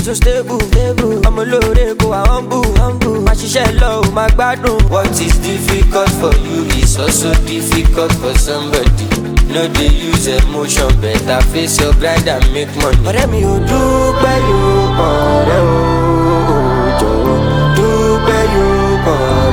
so stable. I'm a low I humble. My shisha low, my gbadun. What is difficult for you is also difficult for somebody. No dey use emotion, better face your grind and make money. Ọ̀rẹ́ mi ò dúpẹ́ yóò kàn rẹ́ o, jọ̀wọ́ dúpẹ́ yóò kàn